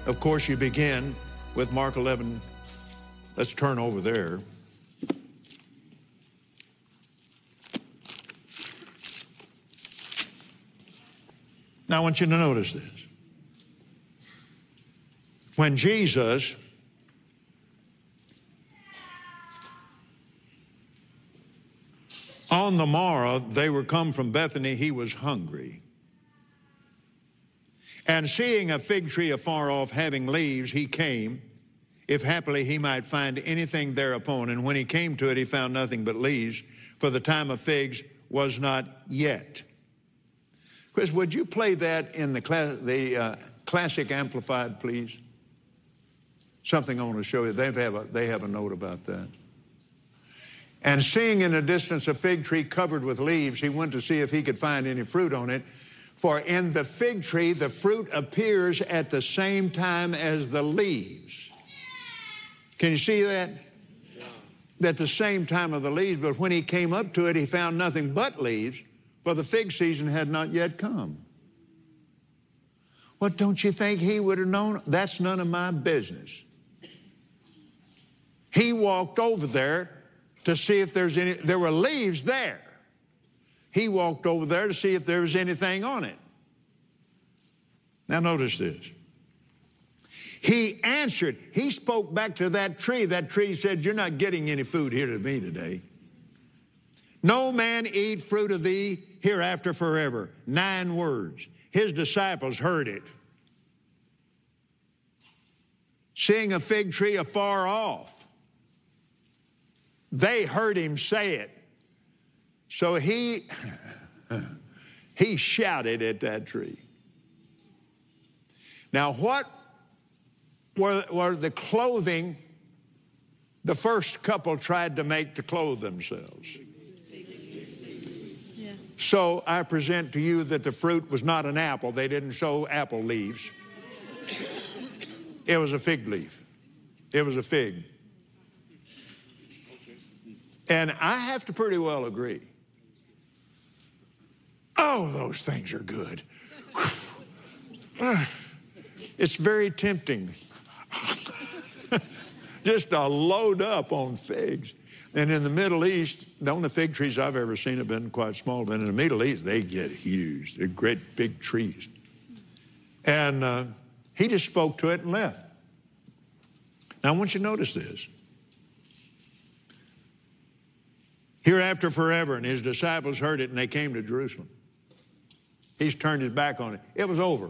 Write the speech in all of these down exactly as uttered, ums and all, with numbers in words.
Of course, you begin with Mark eleven. Let's turn over there. Now, I want you to notice this. When Jesus on the morrow, they were come from Bethany, he was hungry. And seeing a fig tree afar off having leaves, he came, if happily he might find anything thereupon. And when he came to it, he found nothing but leaves, for the time of figs was not yet. Chris, would you play that in the, class, the uh, classic amplified, please? Something I want to show you. They have a, they have a note about that. And seeing in the distance a fig tree covered with leaves, he went to see if he could find any fruit on it. For in the fig tree, the fruit appears at the same time as the leaves. Can you see that? Yeah. At the same time of the leaves, but when he came up to it, he found nothing but leaves, for the fig season had not yet come. What, don't you think he would have known? That's none of my business. He walked over there to see if there's any, there were leaves there. He walked over there to see if there was anything on it. Now notice this. He answered, he spoke back to that tree. That tree said, you're not getting any food here to me today. No man eat fruit of thee hereafter forever. Nine words. His disciples heard it. Seeing a fig tree afar off, they heard him say it. So he, he shouted at that tree. Now what were, were the clothing the first couple tried to make to clothe themselves? Yeah. So I present to you that the fruit was not an apple. They didn't sow apple leaves. It was a fig leaf. It was a fig. And I have to pretty well agree. Oh, those things are good. It's very tempting just to load up on figs. And in the Middle East, the only fig trees I've ever seen have been quite small, but in the Middle East, they get huge. They're great big trees. And uh, he just spoke to it and left. Now, I want you to notice this. Hereafter forever, and his disciples heard it, and they came to Jerusalem. He's turned his back on it. It was over.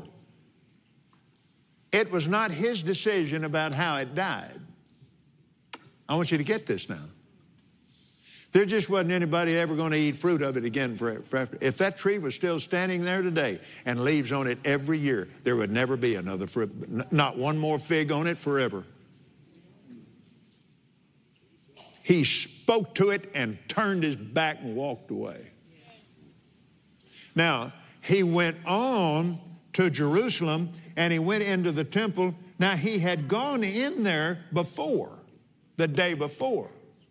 It was not his decision about how it died. I want you to get this now. There just wasn't anybody ever going to eat fruit of it again forever. If that tree was still standing there today and leaves on it every year, there would never be another fruit, not one more fig on it forever. He spoke to it and turned his back and walked away. Yes. Now, he went on to Jerusalem and he went into the temple. Now, he had gone in there before, the day before.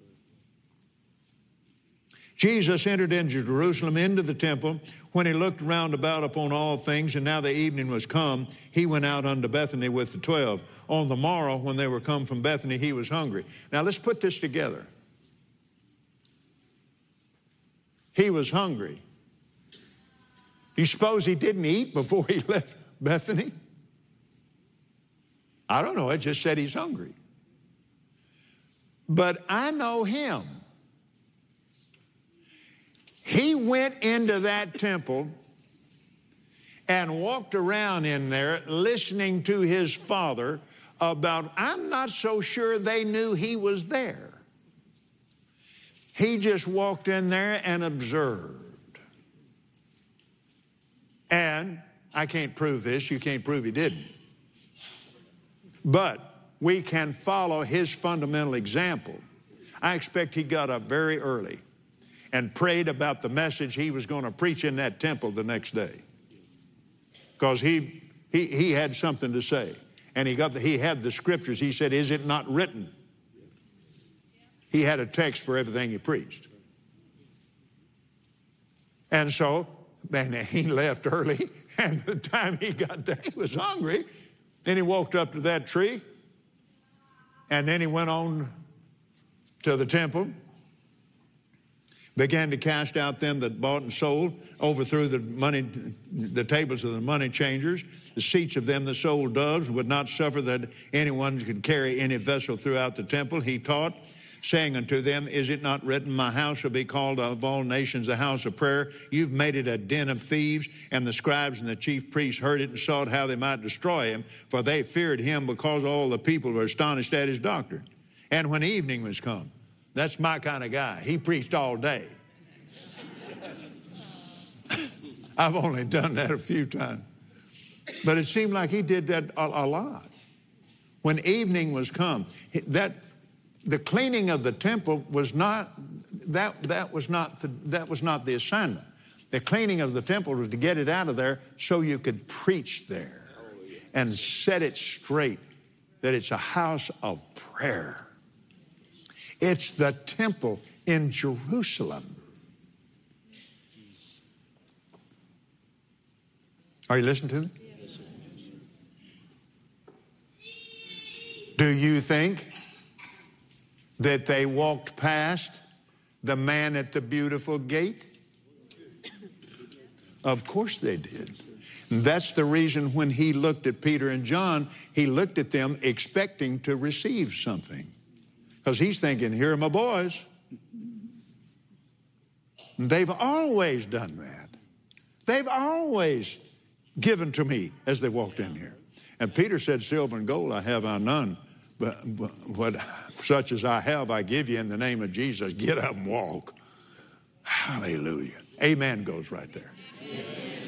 Jesus entered into Jerusalem, into the temple. When he looked round about upon all things, and now the evening was come, he went out unto Bethany with the twelve. On the morrow, when they were come from Bethany, he was hungry. Now, let's put this together. He was hungry. Do you suppose he didn't eat before he left Bethany? I don't know. It just said he's hungry. But I know him. He went into that temple and walked around in there listening to his father about, I'm not so sure they knew he was there. He just walked in there and observed. And I can't prove this. You can't prove he didn't. But we can follow his fundamental example. I expect he got up very early and prayed about the message he was going to preach in that temple the next day. Because he, he, he had something to say. And he, got the, he had the scriptures. He said, is it not written? He had a text for everything he preached. And so, man, he left early. And by the time he got there, he was hungry. Then he walked up to that tree, and then he went on to the temple, began to cast out them that bought and sold, overthrew the money, the tables of the money changers, the seats of them that sold doves, would not suffer that anyone could carry any vessel throughout the temple. He taught, saying unto them, is it not written, my house shall be called of all nations a house of prayer? You've made it a den of thieves. And the scribes and the chief priests heard it and sought how they might destroy him, for they feared him, because all the people were astonished at his doctrine. And when evening was come, that's my kind of guy. He preached all day. I've only done that a few times. But it seemed like he did that a, a lot. When evening was come, that the cleaning of the temple was not, that, that, was not the, that was not the assignment. The cleaning of the temple was to get it out of there so you could preach there and set it straight that it's a house of prayer. It's the temple in Jerusalem. Are you listening to me? Yes. Do you think that they walked past the man at the beautiful gate? Of course they did. And that's the reason when he looked at Peter and John, he looked at them expecting to receive something. Because he's thinking, here are my boys. And they've always done that. They've always given to me as they walked in here. And Peter said, silver and gold I have I none, but, but what such as I have I give you in the name of Jesus. Get up and walk. Hallelujah. Amen goes right there. Amen.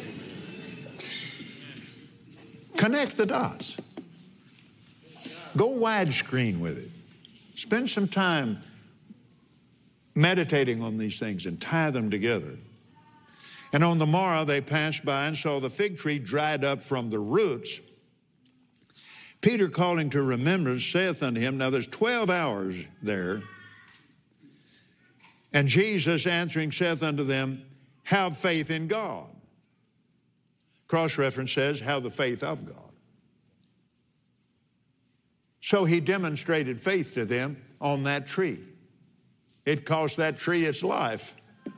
Connect the dots. Go widescreen with it. Spend some time meditating on these things and tie them together. And on the morrow they passed by and saw the fig tree dried up from the roots. Peter, calling to remembrance, saith unto him, now there's twelve hours there. And Jesus answering saith unto them, have faith in God. Cross-reference says, have the faith of God. So he demonstrated faith to them on that tree. It cost that tree its life.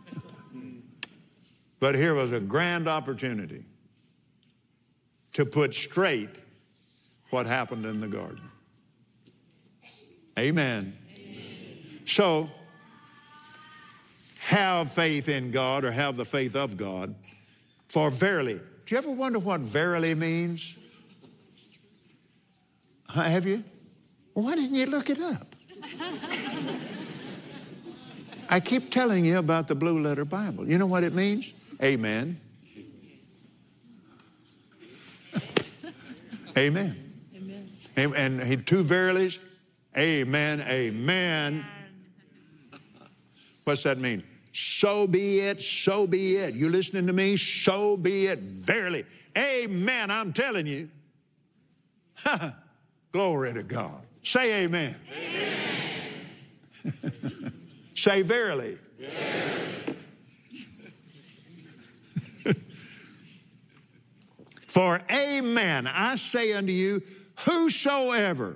But here was a grand opportunity to put straight what happened in the garden. Amen. Amen. So, have faith in God, or have the faith of God. For verily, do you ever wonder what verily means? Huh, have you? Well, why didn't you look it up? I keep telling you about the Blue Letter Bible. You know what it means? Amen. Amen. Amen. And he, two verilies, amen, amen. What's that mean? So be it, so be it. You listening to me? So be it, verily. Amen, I'm telling you. Glory to God. Say amen. Amen. Say verily. Verily. For amen, I say unto you, whosoever.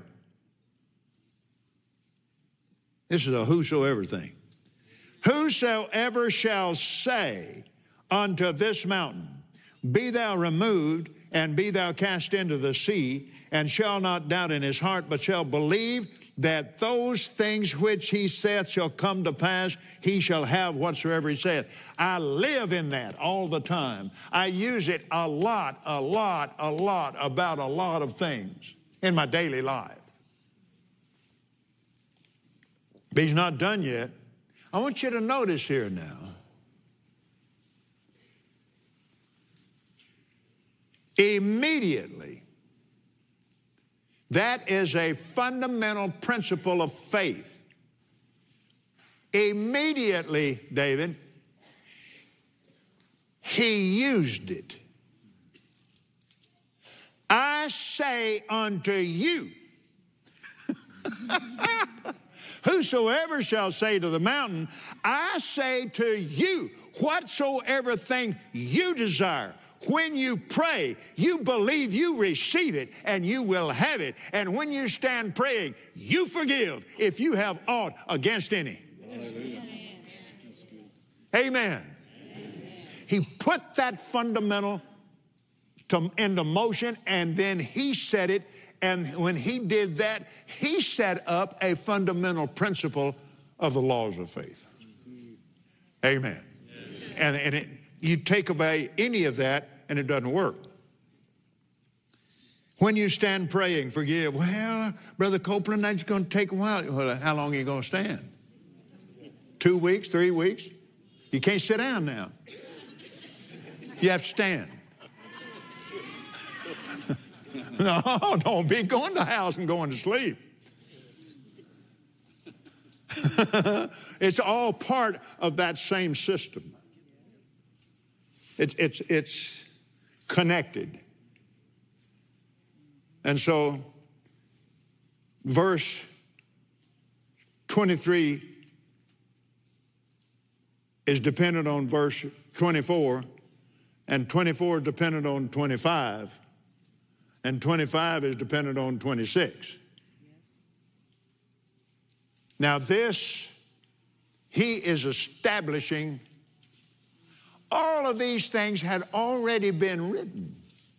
This is a whosoever thing. Whosoever shall say unto this mountain, be thou removed, and be thou cast into the sea, and shall not doubt in his heart, but shall believe that those things which he saith shall come to pass, he shall have whatsoever he saith. I live in that all the time. I use it a lot, a lot, a lot about a lot of things in my daily life. But he's not done yet. I want you to notice here now. Immediately, that is a fundamental principle of faith. Immediately, David, he used it. I say unto you, whosoever shall say to the mountain, I say to you, whatsoever thing you desire, when you pray, you believe you receive it and you will have it. And when you stand praying, you forgive if you have aught against any. Amen. Amen. He put that fundamental to, into motion, and then he said it. And when he did that, he set up a fundamental principle of the laws of faith. Amen. And, and it, you take away any of that, and it doesn't work. When you stand praying, forgive. Well, Brother Copeland, that's going to take a while. Well, how long are you going to stand? Two weeks, three weeks? You can't sit down now. You have to stand. No, don't be going to the house and going to sleep. It's all part of that same system. It's, it's, it's connected. And so, verse twenty-three is dependent on verse twenty-four, and twenty-four is dependent on twenty-five, and twenty-five is dependent on twenty-six. Yes. Now this, he is establishing, all of these things had already been written.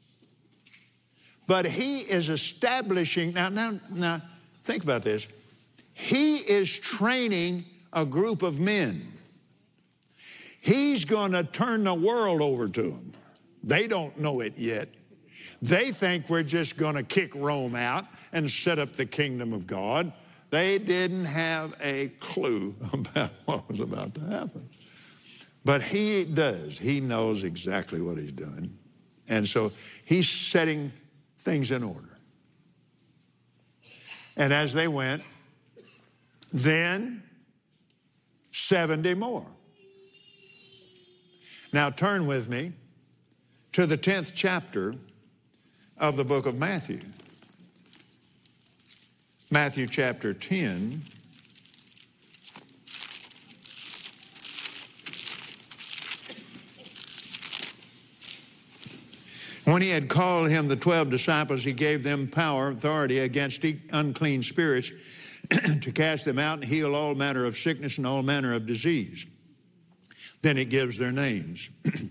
But he is establishing, now, now, now, think about this. He is training a group of men. He's going to turn the world over to them. They don't know it yet. They think we're just going to kick Rome out and set up the kingdom of God. They didn't have a clue about what was about to happen. But he does. He knows exactly what he's doing. And so he's setting things in order. And as they went, then seventy more. Now turn with me to the tenth chapter of the book of Matthew. Matthew chapter ten. When he had called him the twelve disciples, he gave them power, authority against unclean spirits to cast them out and heal all manner of sickness and all manner of disease. Then it gives their names.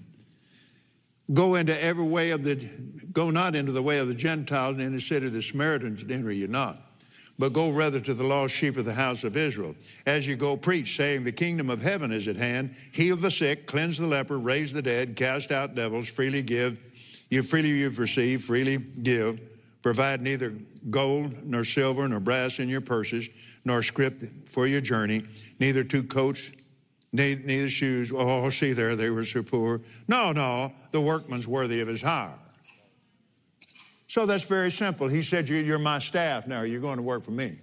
Go into every way of the, go not into the way of the Gentiles, and in the city of the Samaritans enter you not. But go rather to the lost sheep of the house of Israel. As you go, preach, saying, the kingdom of heaven is at hand. Heal the sick, cleanse the leper, raise the dead, cast out devils, freely give. You freely you've received, freely give. Provide neither gold nor silver nor brass in your purses, nor scrip for your journey, neither two coats, neither shoes. Oh, see there, they were so poor. No, no, the workman's worthy of his hire. So that's very simple. He said, you're my staff now. You're going to work for me.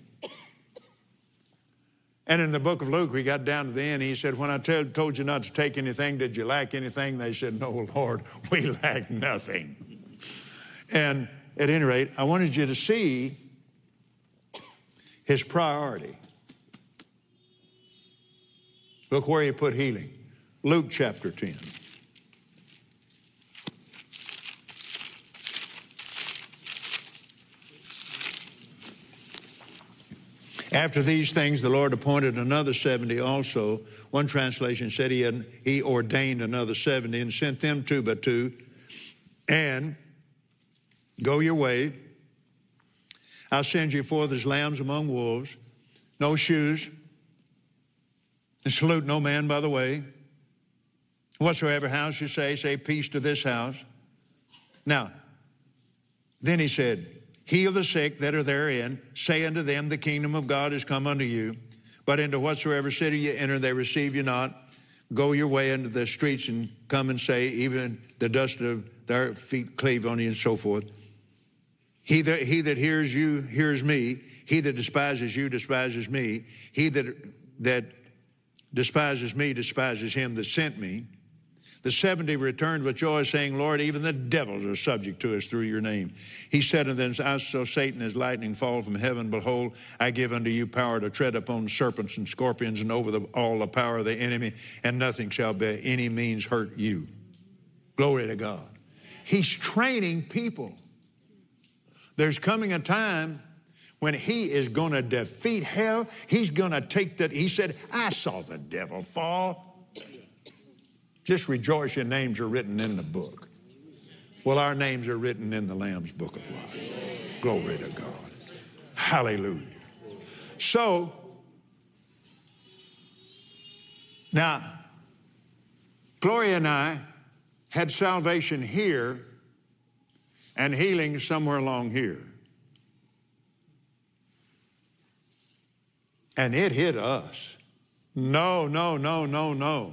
And in the book of Luke, we got down to the end. He said, when I tell, told you not to take anything, did you lack anything? They said, no, Lord, we lack nothing. And at any rate, I wanted you to see his priority. Look where he put healing. Luke chapter ten. After these things, the Lord appointed another seventy also. One translation said he, had, he ordained another seventy and sent them two by two. And go your way. I'll send you forth as lambs among wolves. No shoes. And salute no man by the way. Whatsoever house you say, say peace to this house. Now, then he said, heal the sick that are therein, say unto them, the kingdom of God is come unto you. But into whatsoever city you enter, they receive you not. Go your way into the streets and come and say, even the dust of their feet cleave on you, and so forth. He that, he that hears you hears me. He that despises you despises me. He that, that despises me despises him that sent me. The seventy returned with joy, saying, Lord, even the devils are subject to us through your name. He said unto them, I saw Satan as lightning fall from heaven. Behold, I give unto you power to tread upon serpents and scorpions and over the, all the power of the enemy, and nothing shall by any means hurt you. Glory to God. He's training people. There's coming a time when he is going to defeat hell. He's going to take that. He said, I saw the devil fall. Just rejoice, your names are written in the book. Well, our names are written in the Lamb's book of life. Glory to God. Hallelujah. So, now, Gloria and I had salvation here and healing somewhere along here. And it hit us. No, no, no, no, no.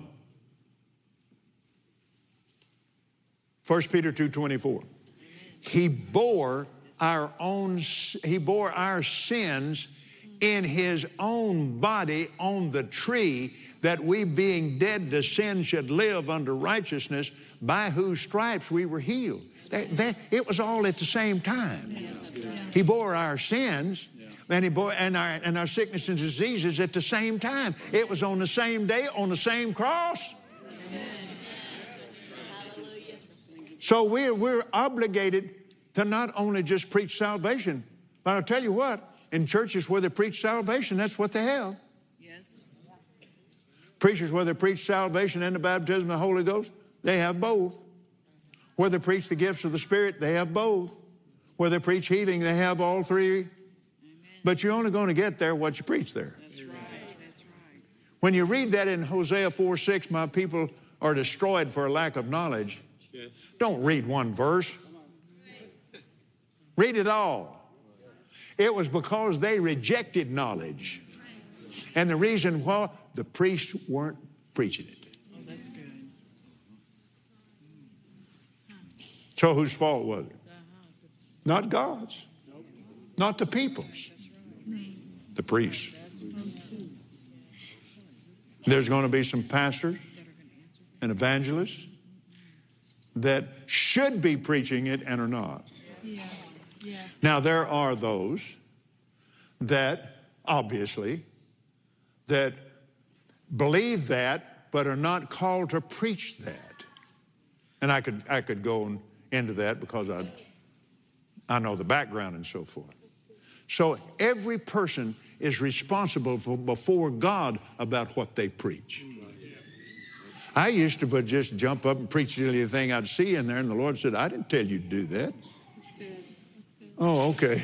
First Peter two twenty-four. He bore our own, he bore our sins in his own body on the tree, that we being dead to sin should live unto righteousness, by whose stripes we were healed. That, that, it was all at the same time. He bore our sins and he bore and our and our sickness and diseases at the same time. It was on the same day, on the same cross. So we're we're obligated to not only just preach salvation, but I'll tell you what, in churches where they preach salvation, that's what they have. Yes. Preachers where they preach salvation and the baptism of the Holy Ghost, they have both. Where they preach the gifts of the Spirit, they have both. Where they preach healing, they have all three. Amen. But you're only going to get there what you preach there. That's right. That's right. When you read that in Hosea four six, my people are destroyed for a lack of knowledge. Yes. Don't read one verse. Read it all. It was because they rejected knowledge. And the reason why, the priests weren't preaching it. Oh, that's good. So whose fault was it? Not God's. Not the people's. The priests. There's going to be some pastors and evangelists that should be preaching it and are not. Yes. Yes. Now, there are those that, obviously, that believe that, but are not called to preach that. And I could I could go into that because I, I know the background and so forth. So every person is responsible for, before God about what they preach. I used to but just jump up and preach anything I'd see in there, and the Lord said, I didn't tell you to do that. That's good. That's good. Oh, okay.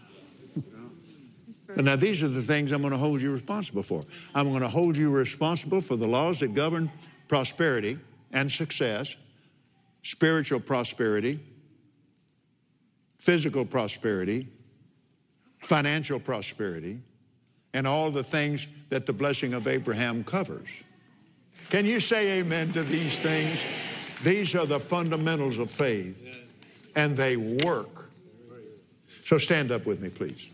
But now these are the things I'm going to hold you responsible for. I'm going to hold you responsible for the laws that govern prosperity and success, spiritual prosperity, physical prosperity, financial prosperity, and all the things that the blessing of Abraham covers. Can you say amen to these things? These are the fundamentals of faith, and they work. So stand up with me, please.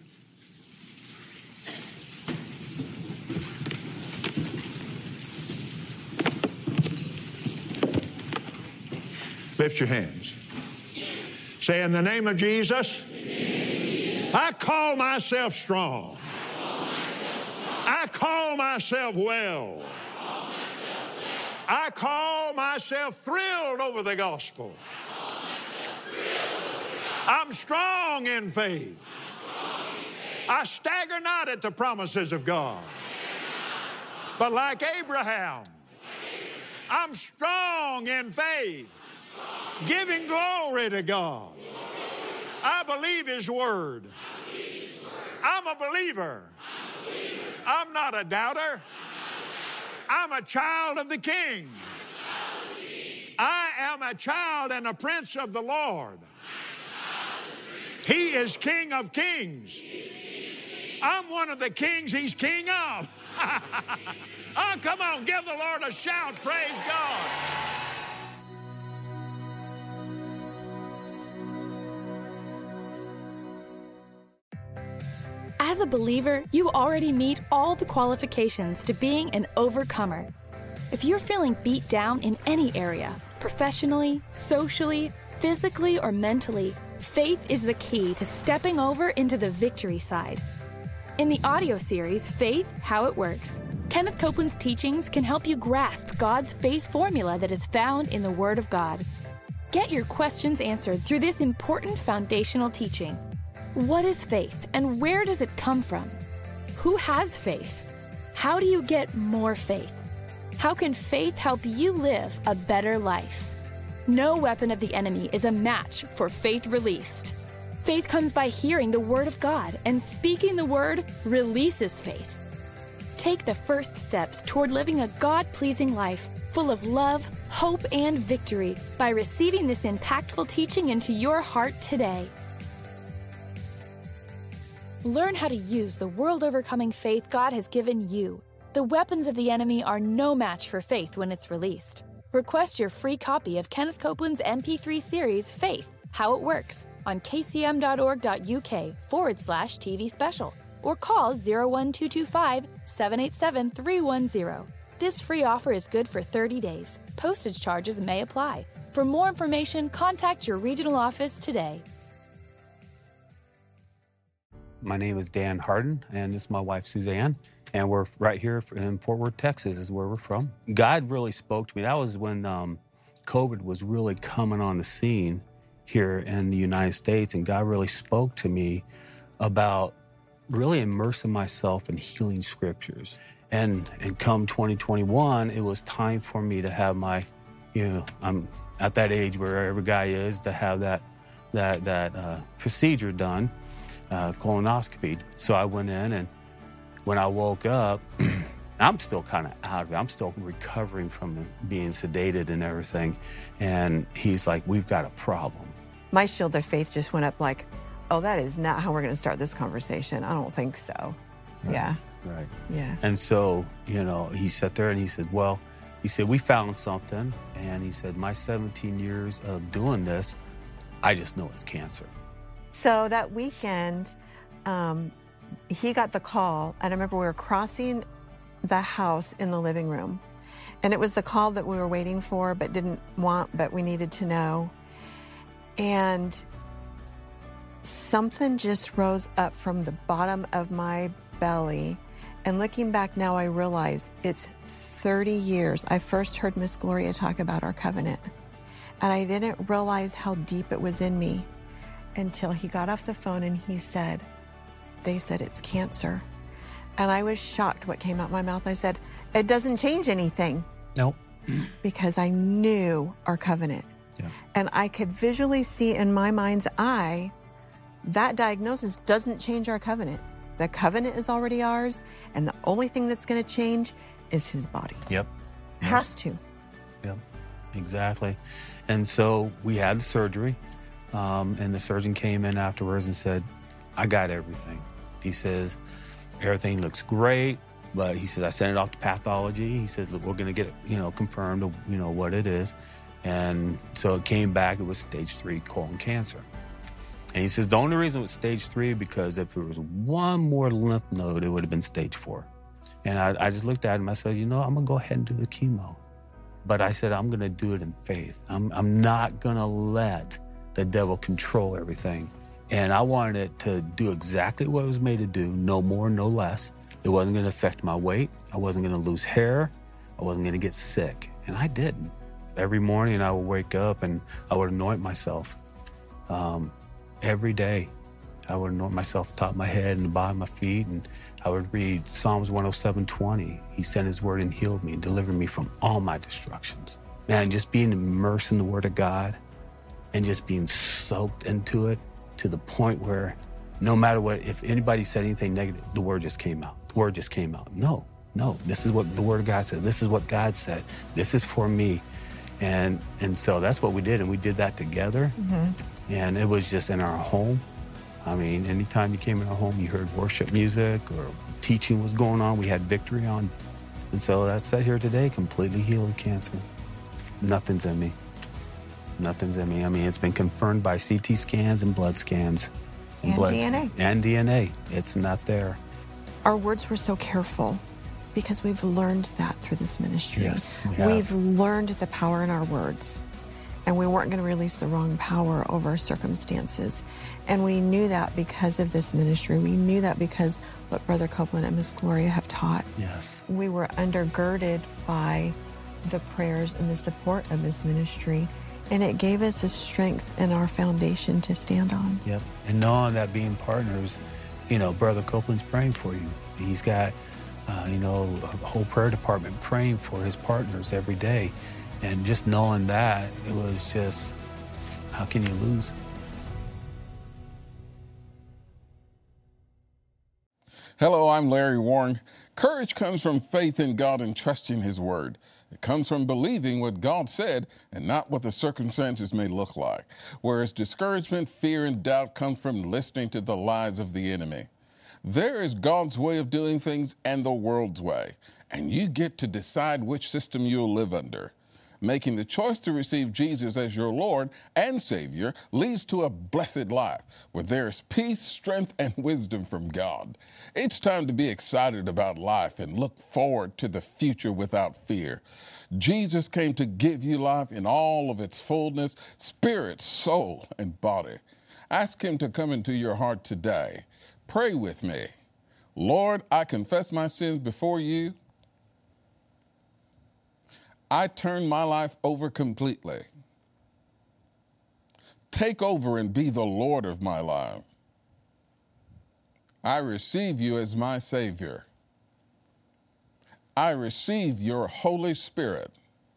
Lift your hands. Say, in the name of Jesus, I call myself strong. I call myself well. I call myself thrilled over the gospel. I'm strong in faith. I stagger not at the promises of God. But like Abraham, I'm strong in faith, giving glory to God. I believe His word. I'm a believer. I'm not a doubter. I'm a child of the King. I am a child and a prince of the Lord. He is King of kings. I'm one of the kings He's king of. Oh, come on, give the Lord a shout. Praise God. As a believer, you already meet all the qualifications to being an overcomer. If you're feeling beat down in any area, professionally, socially, physically, or mentally, faith is the key to stepping over into the victory side. In the audio series, Faith, How It Works, Kenneth Copeland's teachings can help you grasp God's faith formula that is found in the Word of God. Get your questions answered through this important foundational teaching. What is faith and where does it come from? Who has faith? How do you get more faith? How can faith help you live a better life? No weapon of the enemy is a match for faith released. Faith comes by hearing the word of God, and speaking the word releases faith. Take the first steps toward living a God-pleasing life full of love, hope, and victory by receiving this impactful teaching into your heart today. Learn how to use the world-overcoming faith God has given you. The weapons of the enemy are no match for faith when it's released. Request your free copy of Kenneth Copeland's M P three series, Faith, How It Works, on kcm.org.uk forward slash TV special, or call zero one two two five, seven eight seven, three one zero. This free offer is good for thirty days. Postage charges may apply. For more information, contact your regional office today. My name is Dan Harden, and this is my wife, Suzanne, and we're right here in Fort Worth, Texas is where we're from. God really spoke to me. That was when um, COVID was really coming on the scene here in the United States, and God really spoke to me about really immersing myself in healing scriptures. And, and come twenty twenty-one, it was time for me to have my, you know, I'm at that age where every guy is, to have that, that, that uh, procedure done. Uh, colonoscopy. So I went in, and when I woke up, I'm still kind of out of it. I'm still recovering from being sedated and everything. And he's like, we've got a problem. My shield of faith just went up like, oh, that is not how we're going to start this conversation. I don't think so. Right, yeah. Right. Yeah. And so, you know, he sat there and he said, well, he said, we found something. And he said, my seventeen years of doing this, I just know it's cancer. So that weekend, um, he got the call, and I remember we were crossing the house in the living room, and it was the call that we were waiting for but didn't want, but we needed to know. And something just rose up from the bottom of my belly, and looking back now, I realize it's thirty years. I first heard Miss Gloria talk about our covenant, and I didn't realize how deep it was in me until he got off the phone and he said, they said it's cancer. And I was shocked what came out my mouth. I said, it doesn't change anything. Nope. Because I knew our covenant. Yeah. And I could visually see in my mind's eye, that diagnosis doesn't change our covenant. The covenant is already ours, and the only thing that's going to change is his body. Yep. Yep. Has to. Yep, exactly. And so we had the surgery. Um, and the surgeon came in afterwards and said, I got everything. He says, everything looks great, but he says, I sent it off to pathology. He says, look, we're going to get it, you know, confirmed, you know, what it is. And so it came back, it was stage three colon cancer. And he says, the only reason it was stage three, because if there was one more lymph node, it would have been stage four. And I, I just looked at him, I said, you know, I'm going to go ahead and do the chemo. But I said, I'm going to do it in faith. I'm, I'm not going to let the devil control everything. And I wanted it to do exactly what it was made to do, no more, no less. It wasn't going to affect my weight. I wasn't going to lose hair. I wasn't going to get sick. And I didn't. Every morning I would wake up and I would anoint myself. Um, every day I would anoint myself top of my head and the bottom of my feet, and I would read Psalms one oh seven twenty. He sent his word and healed me and delivered me from all my destructions. Man, just being immersed in the word of God and just being soaked into it to the point where no matter what, if anybody said anything negative, the word just came out. The word just came out. No, no, this is what the word of God said. This is what God said. This is for me. And and so that's what we did, and we did that together. Mm-hmm. And it was just in our home. I mean, anytime you came in our home, you heard worship music or teaching was going on, we had victory on. And so I sat here today completely healed of cancer. Nothing's in me. Nothing's in me. I mean, it's been confirmed by C T scans and blood scans. And, and blood, D N A. And D N A. It's not there. Our words were so careful because we've learned that through this ministry. Yes, we have. We've learned the power in our words, and we weren't going to release the wrong power over circumstances. And we knew that because of this ministry. We knew that because what Brother Copeland and Miss Gloria have taught. Yes. We were undergirded by the prayers and the support of this ministry. And it gave us a strength in our foundation to stand on. Yep. And knowing that being partners, you know, Brother Copeland's praying for you. He's got, uh, you know, a whole prayer department praying for his partners every day. And just knowing that, it was just, how can you lose? Hello, I'm Larry Warren. Courage comes from faith in God and trusting His Word. It comes from believing what God said and not what the circumstances may look like. Whereas discouragement, fear, and doubt come from listening to the lies of the enemy. There is God's way of doing things and the world's way, and you get to decide which system you'll live under. Making the choice to receive Jesus as your Lord and Savior leads to a blessed life where there is peace, strength, and wisdom from God. It's time to be excited about life and look forward to the future without fear. Jesus came to give you life in all of its fullness, spirit, soul, and body. Ask Him to come into your heart today. Pray with me. Lord, I confess my sins before you. I turn my life over completely. Take over and be the Lord of my life. I receive you as my Savior. I receive your Holy Spirit.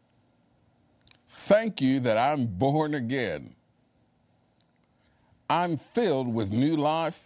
Thank you that I'm born again. I'm filled with new life.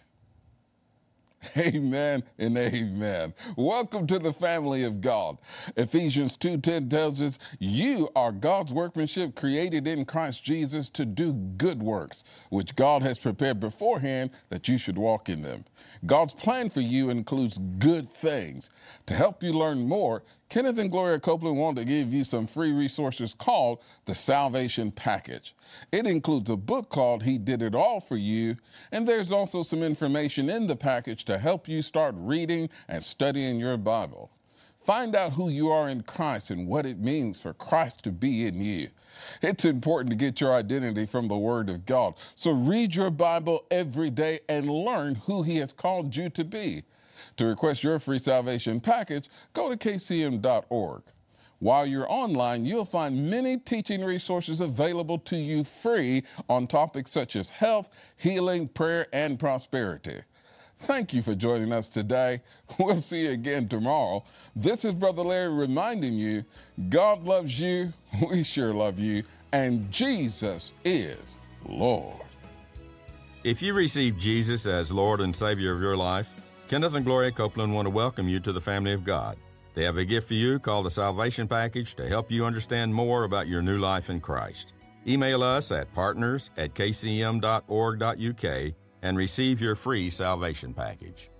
Amen and amen. Welcome to the family of God. Ephesians two ten tells us, you are God's workmanship created in Christ Jesus to do good works, which God has prepared beforehand that you should walk in them. God's plan for you includes good things. To help you learn more, Kenneth and Gloria Copeland want to give you some free resources called the Salvation Package. It includes a book called He Did It All for You, and there's also some information in the package to help you start reading and studying your Bible. Find out who you are in Christ and what it means for Christ to be in you. It's important to get your identity from the Word of God, so read your Bible every day and learn who He has called you to be. To request your free salvation package, go to k c m dot org. While you're online, you'll find many teaching resources available to you free on topics such as health, healing, prayer, and prosperity. Thank you for joining us today. We'll see you again tomorrow. This is Brother Larry reminding you, God loves you, we sure love you, and Jesus is Lord. If you receive Jesus as Lord and Savior of your life, Kenneth and Gloria Copeland want to welcome you to the family of God. They have a gift for you called the Salvation Package to help you understand more about your new life in Christ. Email us at partners at k c m dot org dot u k and receive your free salvation package.